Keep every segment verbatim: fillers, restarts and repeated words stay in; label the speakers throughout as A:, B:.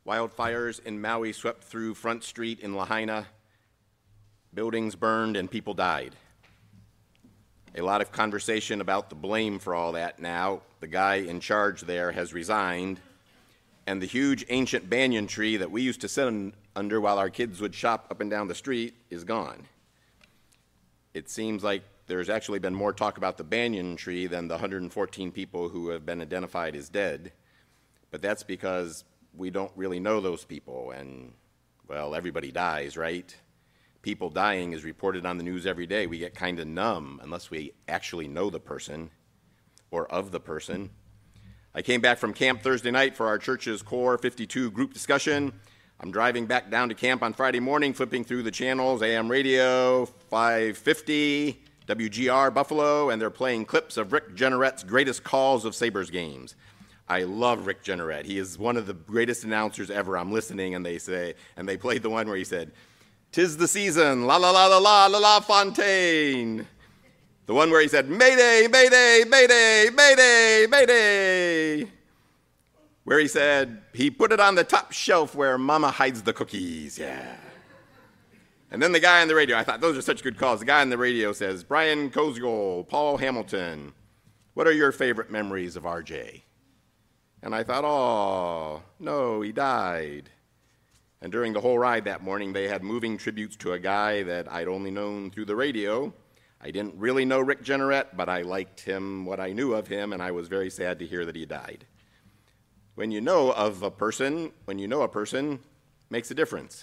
A: Wildfires in Maui swept through Front Street in Lahaina. Buildings burned and people died. A lot of conversation about the blame for all that now. The guy in charge there has resigned, and the huge ancient banyan tree that we used to sit un- under while our kids would shop up and down the street is gone. It seems like there's actually been more talk about the banyan tree than the one hundred fourteen people who have been identified as dead, but that's because we don't really know those people, and, well, everybody dies, right? People dying is reported on the news every day. We get kind of numb unless we actually know the person or of the person. I came back from camp Thursday night for our church's Core fifty-two group discussion. I'm driving back down to camp on Friday morning, flipping through the channels, A M radio, five fifty, W G R Buffalo, and they're playing clips of Rick Jenneret's greatest calls of Sabres games. I love Rick Jenneret. He is one of the greatest announcers ever. I'm listening, and they say, and they played the one where he said, "'Tis the season, la la la la la la la Fontaine." The one where he said, "Mayday, mayday, mayday, mayday, mayday." Where he said, he put it on the top shelf where Mama hides the cookies, yeah. And then the guy on the radio, I thought those are such good calls. The guy on the radio says, "Brian Koziol, Paul Hamilton, what are your favorite memories of R J?" And I thought, oh, no, he died. And during the whole ride that morning, they had moving tributes to a guy that I'd only known through the radio. I didn't really know Rick Jenneret, but I liked him, what I knew of him, and I was very sad to hear that he died. When you know of a person, when you know a person, makes a difference.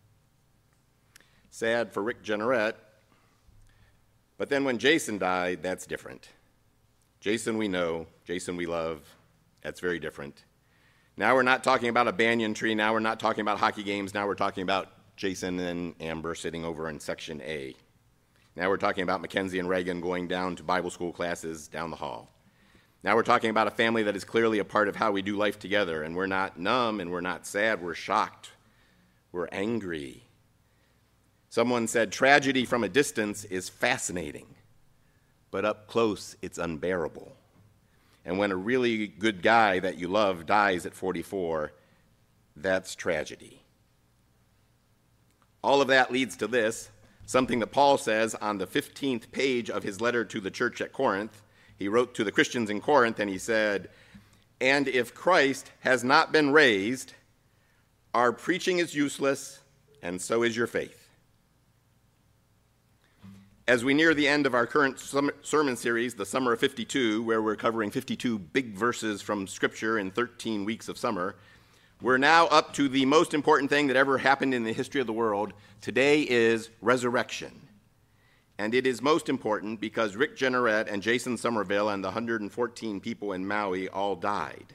A: Sad for Rick Jenneret, but then when Jason died, that's different. Jason we know, Jason we love, that's very different. Now we're not talking about a banyan tree, now we're not talking about hockey games, now we're talking about Jason and Amber sitting over in Section A. Now we're talking about Mackenzie and Reagan going down to Bible school classes down the hall. Now we're talking about a family that is clearly a part of how we do life together, and we're not numb and we're not sad, we're shocked, we're angry. Someone said, tragedy from a distance is fascinating, but up close it's unbearable. And when a really good guy that you love dies at forty-four, that's tragedy. All of that leads to this, something that Paul says on the fifteenth page of his letter to the church at Corinth. He wrote to the Christians in Corinth and he said, "And if Christ has not been raised, our preaching is useless, and so is your faith." As we near the end of our current sermon series, the Summer of fifty-two, where we're covering fifty-two big verses from Scripture in thirteen weeks of summer, we're now up to the most important thing that ever happened in the history of the world. Today is resurrection. And it is most important because Rick Jenneret and Jason Somerville and the one hundred fourteen people in Maui all died.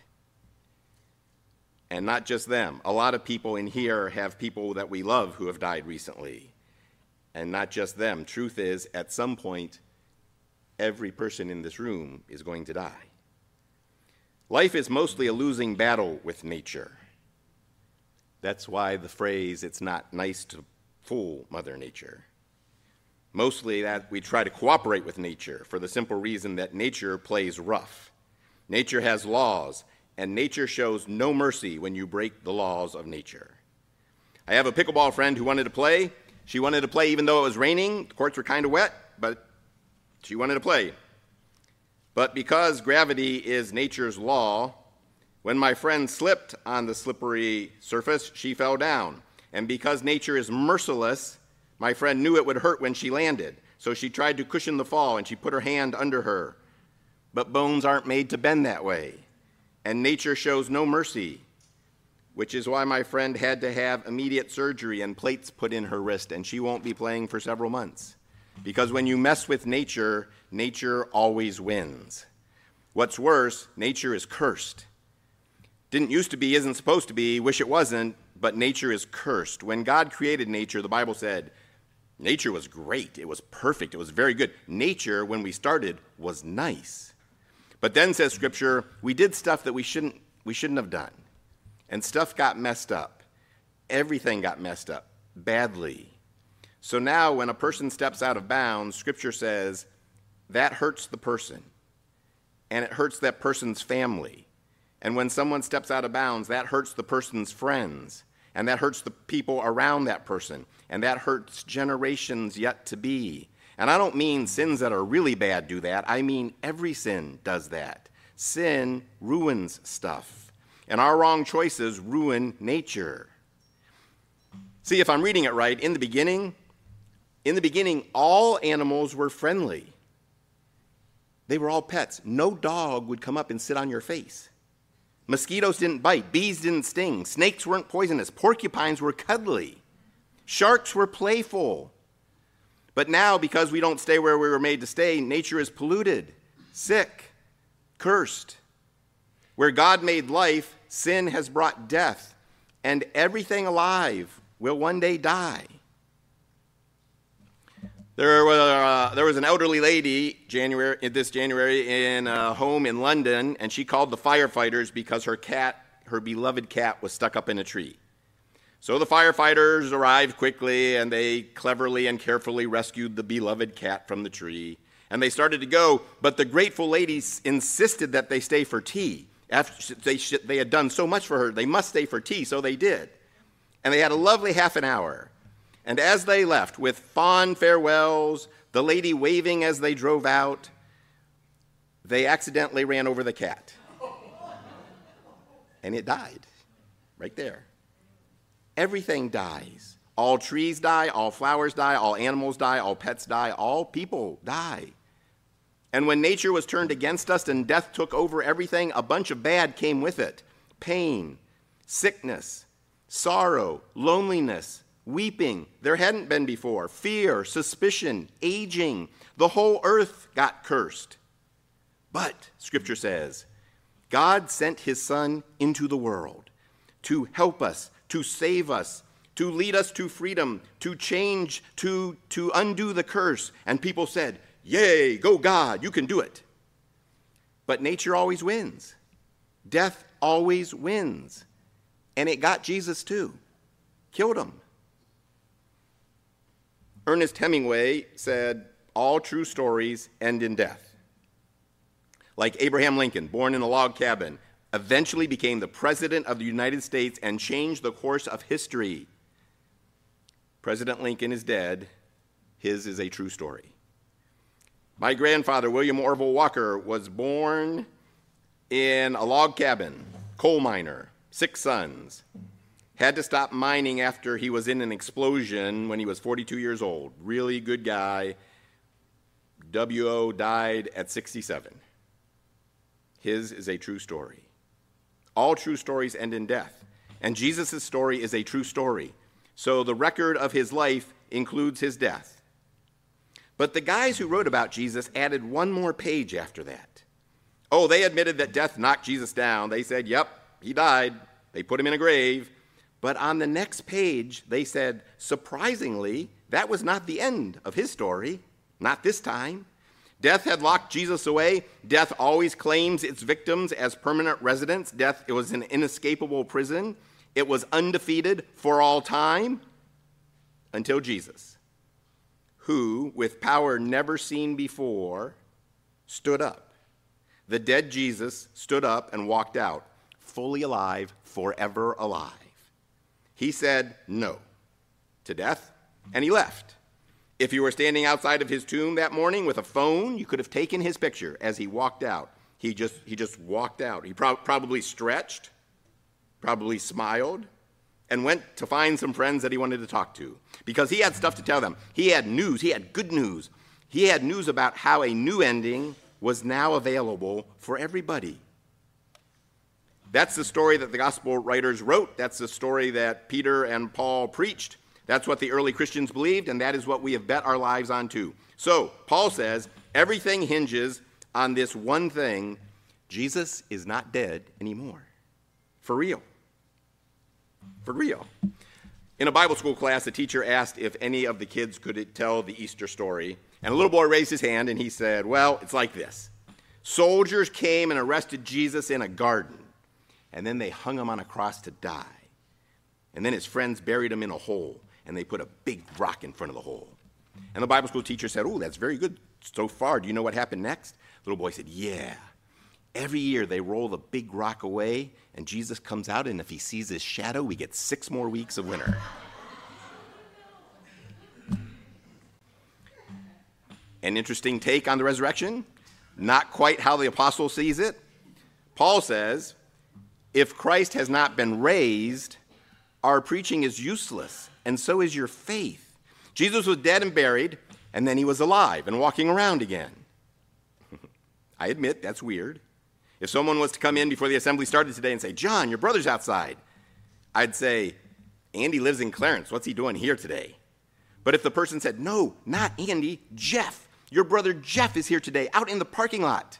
A: And not just them. A lot of people in here have people that we love who have died recently. And not just them. Truth is, at some point, every person in this room is going to die. Life is mostly a losing battle with nature. That's why the phrase, "it's not nice to fool Mother Nature." Mostly that we try to cooperate with nature for the simple reason that nature plays rough. Nature has laws, and nature shows no mercy when you break the laws of nature. I have a pickleball friend who wanted to play. She wanted to play even though it was raining. The courts were kind of wet, but she wanted to play. But because gravity is nature's law, when my friend slipped on the slippery surface, she fell down. And because nature is merciless, my friend knew it would hurt when she landed. So she tried to cushion the fall, and she put her hand under her. But bones aren't made to bend that way. And nature shows no mercy, which is why my friend had to have immediate surgery and plates put in her wrist, and she won't be playing for several months. Because when you mess with nature, nature always wins. What's worse, nature is cursed. Didn't used to be, isn't supposed to be, wish it wasn't, but nature is cursed. When God created nature, the Bible said, nature was great, it was perfect, it was very good. Nature, when we started, was nice. But then, says Scripture, we did stuff that we shouldn't, we shouldn't have done. And stuff got messed up. Everything got messed up, badly. So now when a person steps out of bounds, Scripture says that hurts the person. And it hurts that person's family. And when someone steps out of bounds, that hurts the person's friends, and that hurts the people around that person, and that hurts generations yet to be. And I don't mean sins that are really bad do that. I mean every sin does that. Sin ruins stuff, and our wrong choices ruin nature. See, if I'm reading it right, in the beginning, in the beginning, all animals were friendly. They were all pets. No dog would come up and sit on your face. Mosquitoes didn't bite. Bees didn't sting. Snakes weren't poisonous. Porcupines were cuddly. Sharks were playful. But now, because we don't stay where we were made to stay, nature is polluted, sick, cursed. Where God made life, sin has brought death, and everything alive will one day die. There, were, uh, there was an elderly lady January, this January in a home in London, and she called the firefighters because her cat, her beloved cat, was stuck up in a tree. So the firefighters arrived quickly, and they cleverly and carefully rescued the beloved cat from the tree. And they started to go, but the grateful lady insisted that they stay for tea. After they, they had done so much for her, they must stay for tea, so they did. And they had a lovely half an hour. And as they left, with fond farewells, the lady waving as they drove out, they accidentally ran over the cat. And it died, right there. Everything dies. All trees die, all flowers die, all animals die, all pets die, all people die. And when nature was turned against us and death took over everything, a bunch of bad came with it. Pain, sickness, sorrow, loneliness, weeping, there hadn't been before, fear, suspicion, aging. The whole earth got cursed. But, Scripture says, God sent his Son into the world to help us, to save us, to lead us to freedom, to change, to, to undo the curse. And people said, yay, go God, you can do it. But nature always wins. Death always wins. And it got Jesus too. Killed him. Ernest Hemingway said, all true stories end in death. Like Abraham Lincoln, born in a log cabin, eventually became the President of the United States and changed the course of history. President Lincoln is dead. His is a true story. My grandfather, William Orville Walker, was born in a log cabin, coal miner, six sons. Had to stop mining after he was in an explosion when he was forty-two years old. Really good guy. W O died at sixty-seven. His is a true story. All true stories end in death. And Jesus' story is a true story. So the record of his life includes his death. But the guys who wrote about Jesus added one more page after that. Oh, they admitted that death knocked Jesus down. They said, yep, he died. They put him in a grave. But on the next page, they said, surprisingly, that was not the end of his story. Not this time. Death had locked Jesus away. Death always claims its victims as permanent residents. Death, it was an inescapable prison. It was undefeated for all time until Jesus, who, with power never seen before, stood up. The dead Jesus stood up and walked out, fully alive, forever alive. He said no to death, and he left. If you were standing outside of his tomb that morning with a phone, you could have taken his picture as he walked out. He just, he just walked out. He pro- probably stretched, probably smiled, and went to find some friends that he wanted to talk to because he had stuff to tell them. He had news. He had good news. He had news about how a new ending was now available for everybody. That's the story that the gospel writers wrote. That's the story that Peter and Paul preached. That's what the early Christians believed, and that is what we have bet our lives on too. So, Paul says, everything hinges on this one thing: Jesus is not dead anymore. For real. For real. In a Bible school class, the teacher asked if any of the kids could tell the Easter story, and a little boy raised his hand, and he said, well, it's like this. Soldiers came and arrested Jesus in a garden, and then they hung him on a cross to die. And then his friends buried him in a hole, and they put a big rock in front of the hole. And the Bible school teacher said, oh, that's very good so far. Do you know what happened next? The little boy said, yeah. Every year they roll the big rock away, and Jesus comes out, and if he sees his shadow, we get six more weeks of winter. An interesting take on the resurrection, not quite how the apostle sees it. Paul says, if Christ has not been raised, our preaching is useless, and so is your faith. Jesus was dead and buried, and then he was alive and walking around again. I admit that's weird. If someone was to come in before the assembly started today and say, John, your brother's outside, I'd say, Andy lives in Clarence. What's he doing here today? But if the person said, no, not Andy, Jeff, your brother Jeff is here today out in the parking lot,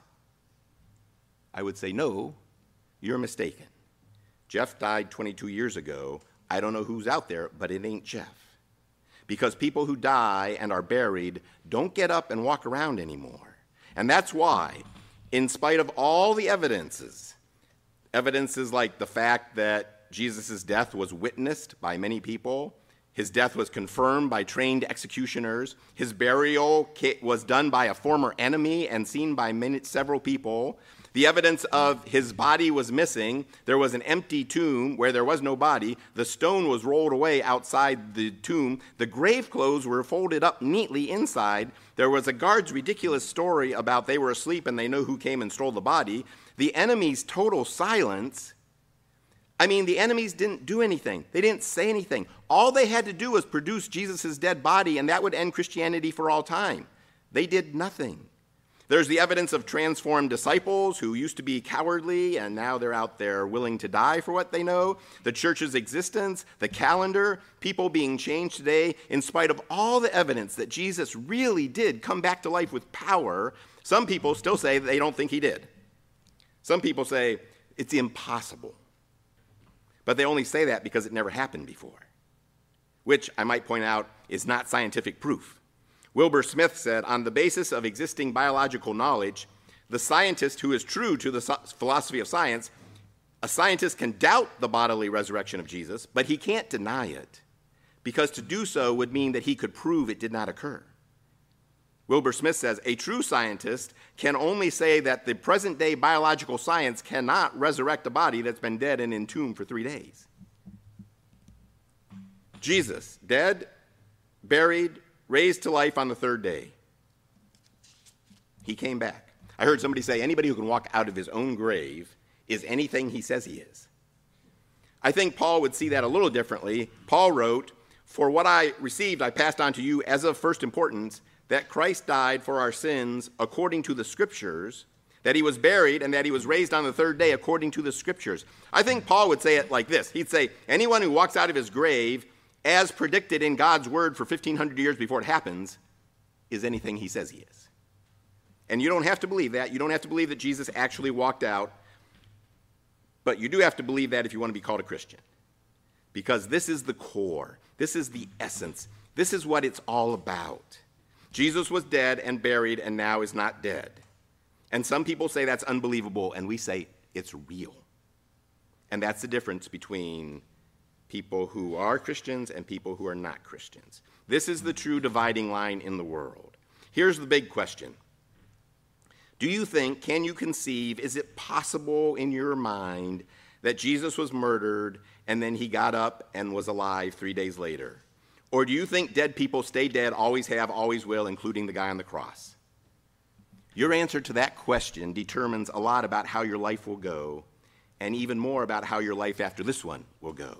A: I would say, no, you're mistaken. Jeff died twenty-two years ago. I don't know who's out there, but it ain't Jeff. Because people who die and are buried don't get up and walk around anymore. And that's why, in spite of all the evidences, evidences like the fact that Jesus' death was witnessed by many people, his death was confirmed by trained executioners, his burial was done by a former enemy and seen by many, several people, the evidence of his body was missing, there was an empty tomb where there was no body, the stone was rolled away outside the tomb, the grave clothes were folded up neatly inside, there was a guard's ridiculous story about they were asleep and they know who came and stole the body, the enemy's total silence. I mean, the enemies didn't do anything. They didn't say anything. All they had to do was produce Jesus' dead body, and that would end Christianity for all time. They did nothing. There's the evidence of transformed disciples who used to be cowardly, and now they're out there willing to die for what they know. The church's existence, the calendar, people being changed today, in spite of all the evidence that Jesus really did come back to life with power. Some people still say they don't think he did. Some people say it's impossible. But they only say that because it never happened before, which I might point out is not scientific proof. Wilbur Smith said, on the basis of existing biological knowledge, the scientist who is true to the philosophy of science, a scientist can doubt the bodily resurrection of Jesus, but he can't deny it, because to do so would mean that he could prove it did not occur. Wilbur Smith says, a true scientist can only say that the present-day biological science cannot resurrect a body that's been dead and entombed for three days. Jesus, dead, buried, raised to life on the third day. He came back. I heard somebody say anybody who can walk out of his own grave is anything he says he is. I think Paul would see that a little differently. Paul wrote, for what I received I passed on to you as of first importance, that Christ died for our sins according to the Scriptures, that he was buried, and that he was raised on the third day according to the Scriptures. I think Paul would say it like this. He'd say, anyone who walks out of his grave, as predicted in God's word for fifteen hundred years before it happens, is anything he says he is. And you don't have to believe that. You don't have to believe that Jesus actually walked out. But you do have to believe that if you want to be called a Christian. Because this is the core. This is the essence. This is what it's all about. Jesus was dead and buried and now is not dead. And some people say that's unbelievable, and we say it's real. And that's the difference between people who are Christians and people who are not Christians. This is the true dividing line in the world. Here's the big question. Do you think, can you conceive, is it possible in your mind that Jesus was murdered and then he got up and was alive three days later? Or do you think dead people stay dead, always have, always will, including the guy on the cross? Your answer to that question determines a lot about how your life will go, and even more about how your life after this one will go.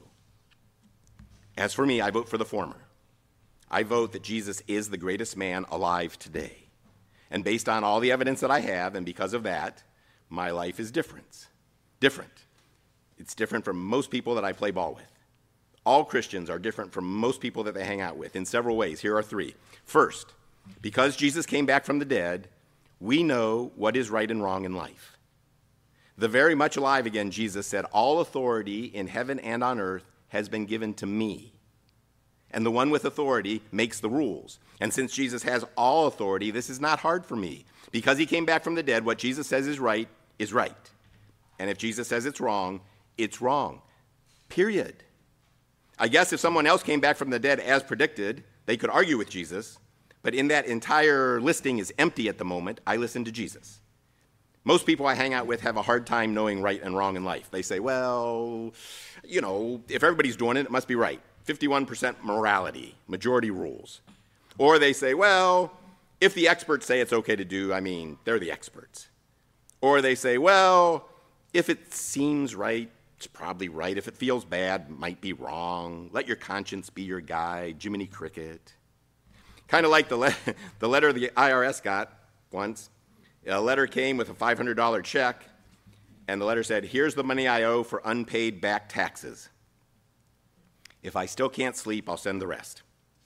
A: As for me, I vote for the former. I vote that Jesus is the greatest man alive today. And based on all the evidence that I have, and because of that, my life is different. Different. It's different from most people that I play ball with. All Christians are different from most people that they hang out with in several ways. Here are three. First, because Jesus came back from the dead, we know what is right and wrong in life. The very much alive again Jesus said, all authority in heaven and on earth has been given to me. And the one with authority makes the rules. And since Jesus has all authority, this is not hard for me. Because he came back from the dead, what Jesus says is right is right. And if Jesus says it's wrong, it's wrong. Period. I guess if someone else came back from the dead as predicted, they could argue with Jesus. But in that entire listing is empty at the moment, I listen to Jesus. Most people I hang out with have a hard time knowing right and wrong in life. They say, well, you know, if everybody's doing it, it must be right. fifty-one percent morality, majority rules. Or they say, well, if the experts say it's okay to do, I mean, they're the experts. Or they say, well, if it seems right, it's probably right. If it feels bad, it might be wrong. Let your conscience be your guide, Jiminy Cricket. Kind of like the, le- the letter the I R S got once. A letter came with a five hundred dollars check, and the letter said, here's the money I owe for unpaid back taxes. If I still can't sleep, I'll send the rest.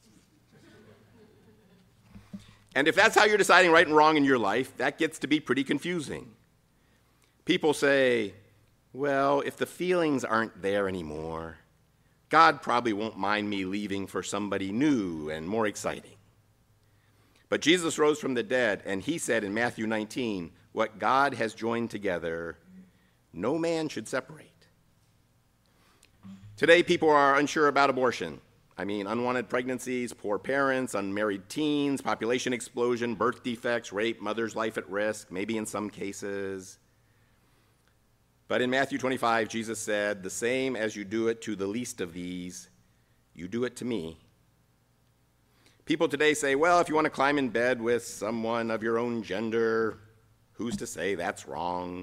A: And if that's how you're deciding right and wrong in your life, that gets to be pretty confusing. People say, well, if the feelings aren't there anymore, God probably won't mind me leaving for somebody new and more exciting. But Jesus rose from the dead, and he said in Matthew nineteen, what God has joined together, no man should separate. Today, people are unsure about abortion. I mean, unwanted pregnancies, poor parents, unmarried teens, population explosion, birth defects, rape, mother's life at risk, maybe in some cases. But in Matthew twenty-five, Jesus said, the same as you do it to the least of these, you do it to me. People today say, well, if you want to climb in bed with someone of your own gender, who's to say that's wrong?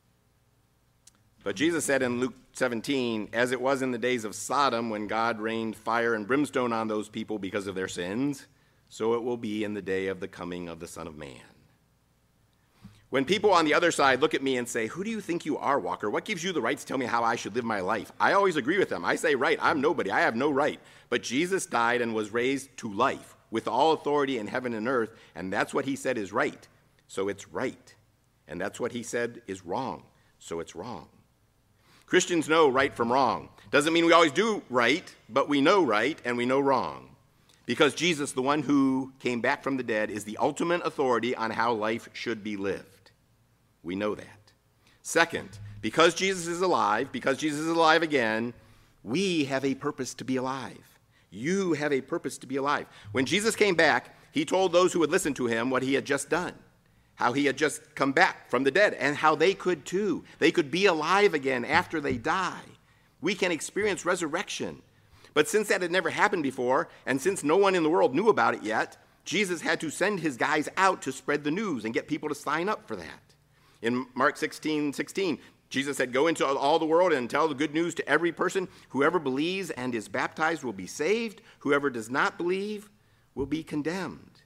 A: But Jesus said in Luke seventeen, as it was in the days of Sodom when God rained fire and brimstone on those people because of their sins, so it will be in the day of the coming of the Son of Man. When people on the other side look at me and say, who do you think you are, Walker? What gives you the right to tell me how I should live my life? I always agree with them. I say, right, I'm nobody. I have no right. But Jesus died and was raised to life with all authority in heaven and earth, and that's what he said is right. So it's right. And that's what he said is wrong. So it's wrong. Christians know right from wrong. Doesn't mean we always do right, but we know right and we know wrong. Because Jesus, the one who came back from the dead, is the ultimate authority on how life should be lived. We know that. Second, because Jesus is alive, because Jesus is alive again, we have a purpose to be alive. You have a purpose to be alive. When Jesus came back, he told those who would listen to him what he had just done, how he had just come back from the dead, and how they could too. They could be alive again after they die. We can experience resurrection. But since that had never happened before, and since no one in the world knew about it yet, Jesus had to send his guys out to spread the news and get people to sign up for that. In Mark sixteen sixteen, Jesus said, go into all the world and tell the good news to every person. Whoever believes and is baptized will be saved. Whoever does not believe will be condemned.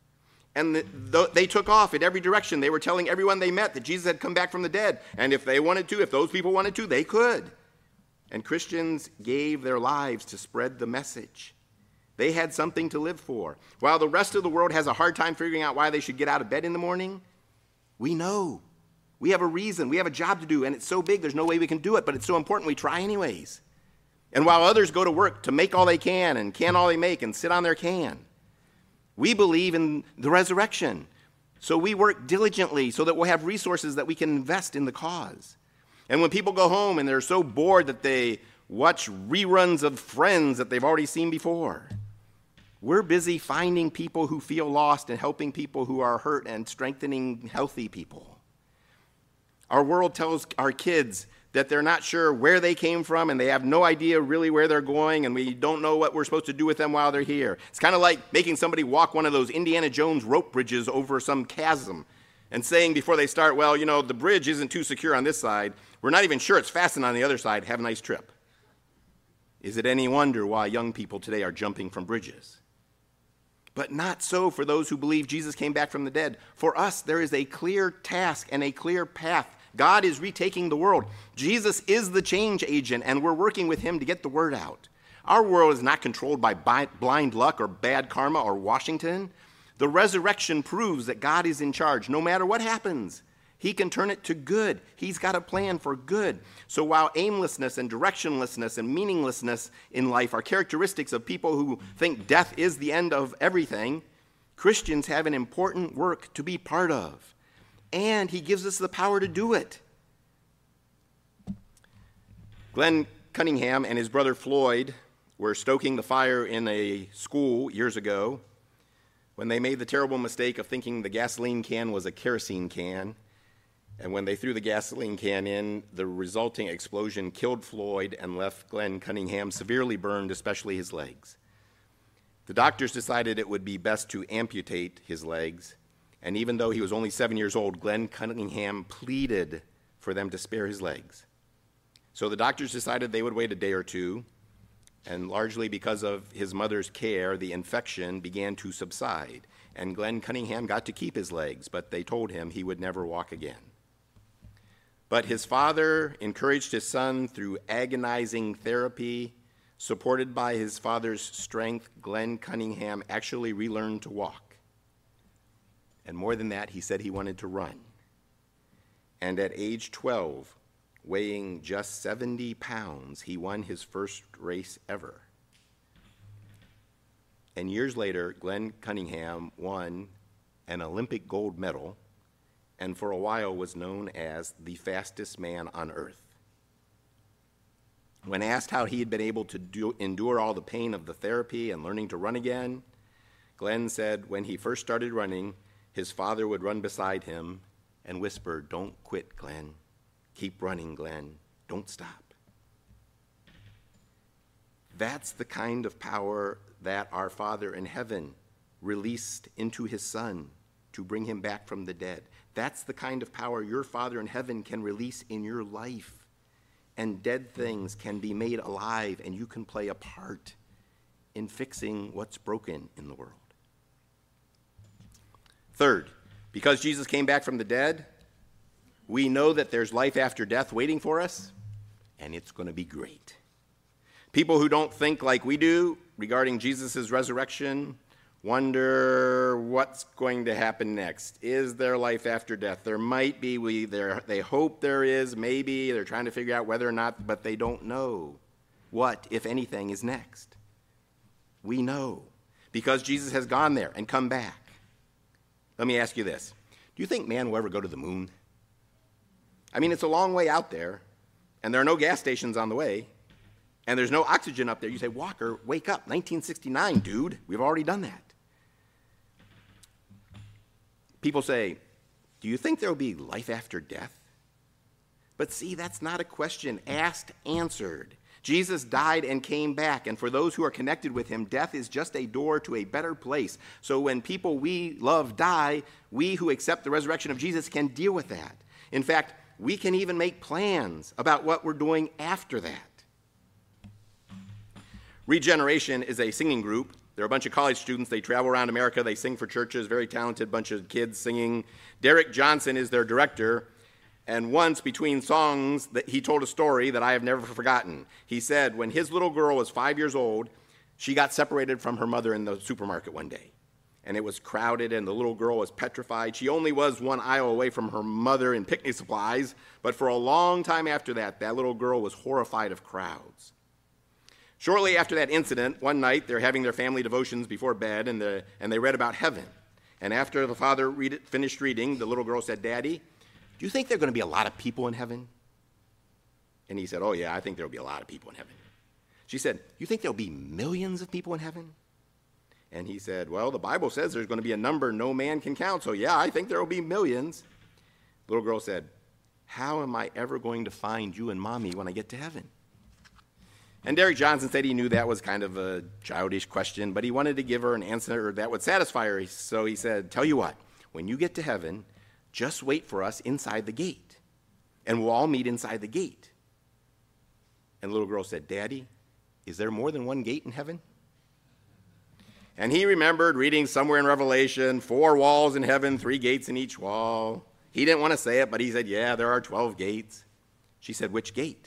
A: And the, the, they took off in every direction. They were telling everyone they met that Jesus had come back from the dead. And if they wanted to, if those people wanted to, they could. And Christians gave their lives to spread the message. They had something to live for. While the rest of the world has a hard time figuring out why they should get out of bed in the morning, we know. We have a reason. We have a job to do, and it's so big there's no way we can do it, but it's so important we try anyways. And while others go to work to make all they can and can all they make and sit on their can, we believe in the resurrection. So we work diligently so that we'll have resources that we can invest in the cause. And when people go home and they're so bored that they watch reruns of Friends that they've already seen before, we're busy finding people who feel lost and helping people who are hurt and strengthening healthy people. Our world tells our kids that they're not sure where they came from and they have no idea really where they're going, and we don't know what we're supposed to do with them while they're here. It's kind of like making somebody walk one of those Indiana Jones rope bridges over some chasm and saying before they start, well, you know, the bridge isn't too secure on this side. We're not even sure it's fastened on the other side. Have a nice trip. Is it any wonder why young people today are jumping from bridges? But not so for those who believe Jesus came back from the dead. For us, there is a clear task and a clear path. God is retaking the world. Jesus is the change agent, and we're working with him to get the word out. Our world is not controlled by blind luck or bad karma or Washington. The resurrection proves that God is in charge. No matter what happens, he can turn it to good. He's got a plan for good. So while aimlessness and directionlessness and meaninglessness in life are characteristics of people who think death is the end of everything, Christians have an important work to be part of. And he gives us the power to do it. Glenn Cunningham and his brother Floyd were stoking the fire in a school years ago when they made the terrible mistake of thinking the gasoline can was a kerosene can. And when they threw the gasoline can in, the resulting explosion killed Floyd and left Glenn Cunningham severely burned, especially his legs. The doctors decided it would be best to amputate his legs, and even though he was only seven years old, Glenn Cunningham pleaded for them to spare his legs. So the doctors decided they would wait a day or two, and largely because of his mother's care, the infection began to subside, and Glenn Cunningham got to keep his legs, but they told him he would never walk again. But his father encouraged his son through agonizing therapy. Supported by his father's strength, Glenn Cunningham actually relearned to walk. And more than that, he said he wanted to run. And at age twelve, weighing just seventy pounds, he won his first race ever. And years later, Glenn Cunningham won an Olympic gold medal and for a while was known as the fastest man on earth. When asked how he had been able to do, endure all the pain of the therapy and learning to run again, Glenn said when he first started running, his father would run beside him and whisper, "Don't quit, Glenn. Keep running, Glenn. Don't stop." That's the kind of power that our Father in heaven released into his Son to bring him back from the dead. That's the kind of power your Father in heaven can release in your life. And dead things can be made alive, and you can play a part in fixing what's broken in the world. Third, because Jesus came back from the dead, we know that there's life after death waiting for us, and it's going to be great. People who don't think like we do regarding Jesus' resurrection wonder what's going to happen next. Is there life after death? There might be. We, they hope there is, maybe. They're trying to figure out whether or not, but they don't know what, if anything, is next. We know because Jesus has gone there and come back. Let me ask you this. Do you think man will ever go to the moon? I mean, it's a long way out there, and there are no gas stations on the way, and there's no oxygen up there. You say, Walker, wake up. nineteen sixty-nine, dude. We've already done that. People say, do you think there will be life after death? But see, that's not a question asked, answered. Jesus died and came back, and for those who are connected with him, death is just a door to a better place. So when people we love die, we who accept the resurrection of Jesus can deal with that. In fact, we can even make plans about what we're doing after that. Regeneration is a singing group. They're a bunch of college students. They travel around America. They sing for churches, very talented bunch of kids singing. Derek Johnson is their director. And once between songs, that he told a story that I have never forgotten. He said when his little girl was five years old, she got separated from her mother in the supermarket one day. And it was crowded, and the little girl was petrified. She only was one aisle away from her mother in picnic supplies. But for a long time after that, that little girl was horrified of crowds. Shortly after that incident, one night, they're having their family devotions before bed, and, the, and they read about heaven. And after the father read it, finished reading, the little girl said, "Daddy, do you think there are going to be a lot of people in heaven?" And he said, "Oh, yeah, I think there will be a lot of people in heaven." She said, "You think there will be millions of people in heaven?" And he said, "Well, the Bible says there's going to be a number no man can count, so yeah, I think there will be millions." The little girl said, "How am I ever going to find you and Mommy when I get to heaven?" And Derek Johnson said he knew that was kind of a childish question, but he wanted to give her an answer that would satisfy her. So he said, "Tell you what, when you get to heaven, just wait for us inside the gate, and we'll all meet inside the gate." And the little girl said, "Daddy, is there more than one gate in heaven?" And he remembered reading somewhere in Revelation, four walls in heaven, three gates in each wall. He didn't want to say it, but he said, "Yeah, there are twelve gates." She said, "Which gate?"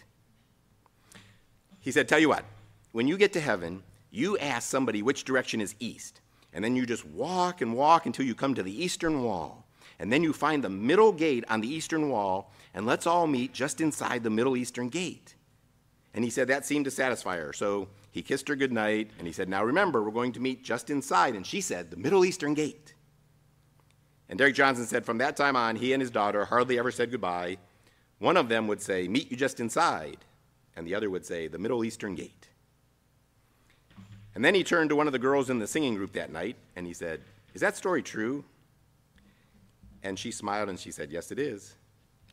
A: He said, "Tell you what, when you get to heaven, you ask somebody which direction is east, and then you just walk and walk until you come to the eastern wall. And then you find the middle gate on the eastern wall, and let's all meet just inside the middle eastern gate." And he said that seemed to satisfy her. So he kissed her goodnight, and he said, "Now remember, we're going to meet just inside." And she said, "The middle eastern gate." And Derek Johnson said from that time on, he and his daughter hardly ever said goodbye. One of them would say, "Meet you just inside," and the other would say, "The middle eastern gate." And then he turned to one of the girls in the singing group that night, and he said, "Is that story true?" And she smiled and she said, "Yes, it is."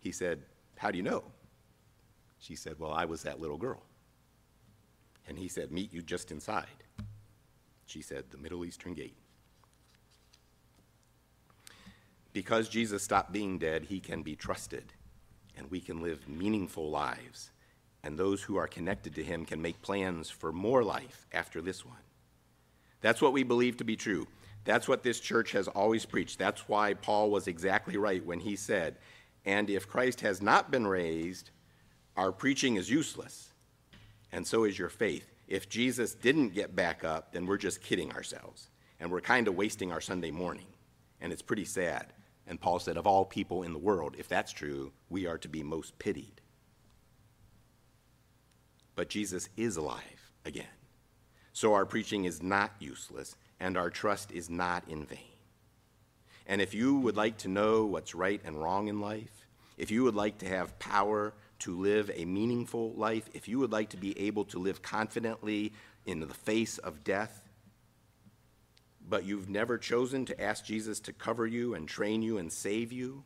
A: He said, how do you know? She said, well, I was that little girl. And he said, meet you just inside. She said, the Middle Eastern Gate. Because Jesus stopped being dead, he can be trusted, and we can live meaningful lives. And those who are connected to him can make plans for more life after this one. That's what we believe to be true. That's what this church has always preached. That's why Paul was exactly right when he said, and if Christ has not been raised, our preaching is useless, and so is your faith. If Jesus didn't get back up, then we're just kidding ourselves, and we're kind of wasting our Sunday morning, and it's pretty sad. And Paul said, of all people in the world, if that's true, we are to be most pitied. But Jesus is alive again. So our preaching is not useless, and our trust is not in vain. And if you would like to know what's right and wrong in life, if you would like to have power to live a meaningful life, if you would like to be able to live confidently in the face of death, but you've never chosen to ask Jesus to cover you and train you and save you,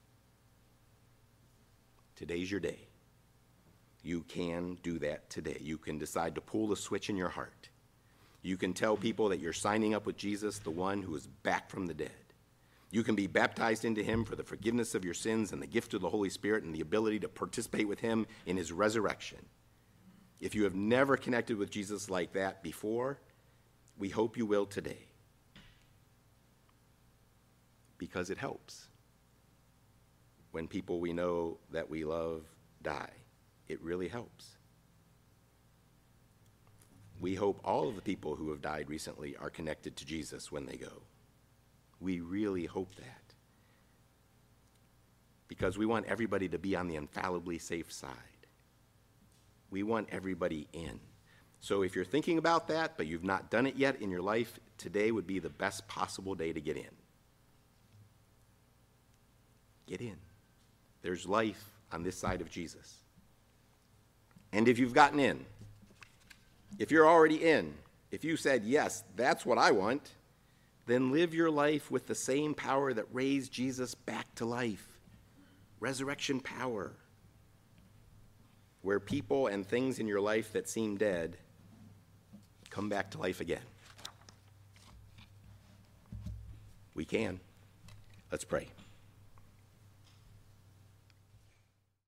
A: today's your day. You can do that today. You can decide to pull the switch in your heart. You can tell people that you're signing up with Jesus, the one who is back from the dead. You can be baptized into him for the forgiveness of your sins and the gift of the Holy Spirit and the ability to participate with him in his resurrection. If you have never connected with Jesus like that before, we hope you will today. Because it helps when people we know that we love die. It really helps. We hope all of the people who have died recently are connected to Jesus when they go. We really hope that. Because we want everybody to be on the infallibly safe side. We want everybody in. So if you're thinking about that, but you've not done it yet in your life, today would be the best possible day to get in. Get in. There's life on this side of Jesus. And if you've gotten in, if you're already in, if you said, yes, that's what I want, then live your life with the same power that raised Jesus back to life. Resurrection power. Where people and things in your life that seem dead come back to life again. We can. Let's pray.